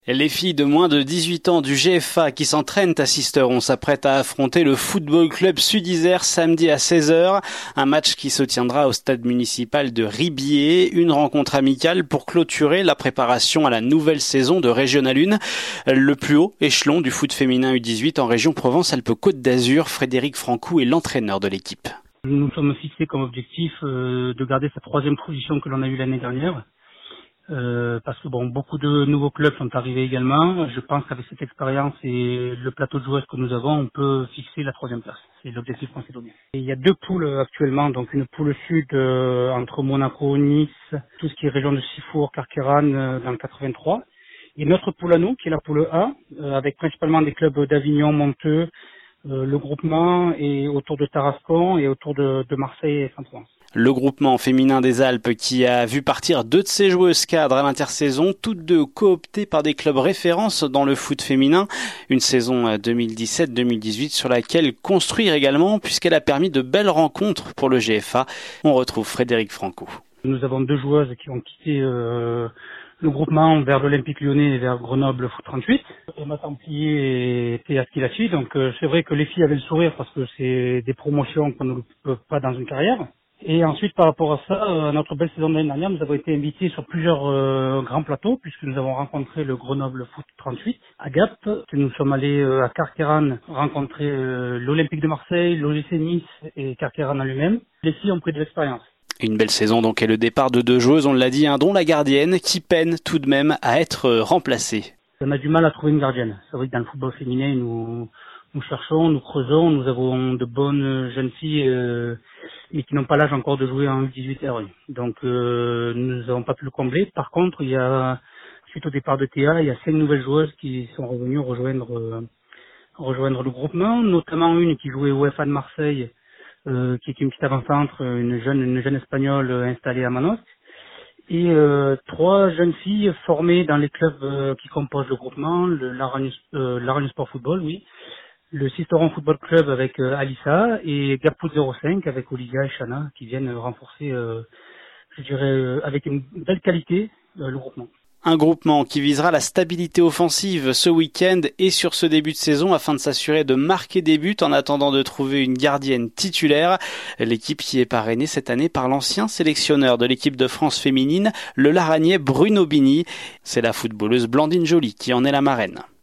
Les filles de moins de 18 ans du GFA qui s'entraînent à Sisteron s'apprêtent à affronter le Football Club Sud-Isère samedi à 16h. Un match qui se tiendra au stade municipal de Ribier. Une rencontre amicale pour clôturer la préparation à la nouvelle saison de Régional 1. Le plus haut échelon du foot féminin U18 en région Provence-Alpes-Côte d'Azur. Frédéric Francou est l'entraîneur de l'équipe. Nous nous sommes fixés comme objectif de garder cette troisième position que l'on a eue l'année dernière. Parce que beaucoup de nouveaux clubs sont arrivés également. Je pense qu'avec cette expérience et le plateau de joueuses que nous avons, on peut fixer la troisième place. C'est l'objectif qu'on s'est donné. Et il y a deux poules actuellement, donc une poule sud entre Monaco, Nice, tout ce qui est région de Sifour, Carqueiranne dans le 83. Et notre poule à nous, qui est la poule A, avec principalement des clubs d'Avignon, Monteux, le groupement et autour de Tarascon et autour de Marseille et Saint-Ouen. Le groupement féminin des Alpes qui a vu partir deux de ses joueuses cadres à l'intersaison, toutes deux cooptées par des clubs références dans le foot féminin. Une saison 2017-2018 sur laquelle construire également puisqu'elle a permis de belles rencontres pour le GFA. On retrouve Frédéric Francou. Nous avons deux joueuses qui ont quitté le groupement vers l'Olympique Lyonnais et vers Grenoble Foot 38. Emma Templier et Théa Skilacci. Donc c'est vrai que les filles avaient le sourire parce que c'est des promotions qu'on ne peut pas dans une carrière. Et ensuite, par rapport à ça, notre belle saison de l'année dernière, nous avons été invités sur plusieurs grands plateaux, puisque nous avons rencontré le Grenoble Foot 38 à Gap. Nous sommes allés à Carqueiranne rencontrer l'Olympique de Marseille, l'OGC Nice et Carqueiranne en lui-même. Les filles ont pris de l'expérience. Une belle saison donc et le départ de deux joueuses, on l'a dit, dont la gardienne qui peine tout de même à être remplacée. On a du mal à trouver une gardienne. C'est vrai que dans le football féminin, nous cherchons, nous creusons, nous avons de bonnes jeunes filles mais qui n'ont pas l'âge encore de jouer en U18 R1. Donc nous n'avons pas pu le combler. Par contre, suite au départ de Théa, il y a 5 nouvelles joueuses qui sont revenues rejoindre le groupement, notamment une qui jouait au FA de Marseille, qui est une petite avant-centre, une jeune espagnole installée à Manosque, et 3 jeunes filles formées dans les clubs qui composent le groupement, l'Aragne Sport Football, oui, le Sisteron Football Club avec Alissa et Gapfoot 05 avec Olivia et Chana qui viennent renforcer, avec une belle qualité, le groupement. Un groupement qui visera la stabilité offensive ce week-end et sur ce début de saison afin de s'assurer de marquer des buts en attendant de trouver une gardienne titulaire. L'équipe qui est parrainée cette année par l'ancien sélectionneur de l'équipe de France féminine, le Laragnais Bruno Bini. C'est la footballeuse Blandine Joly qui en est la marraine.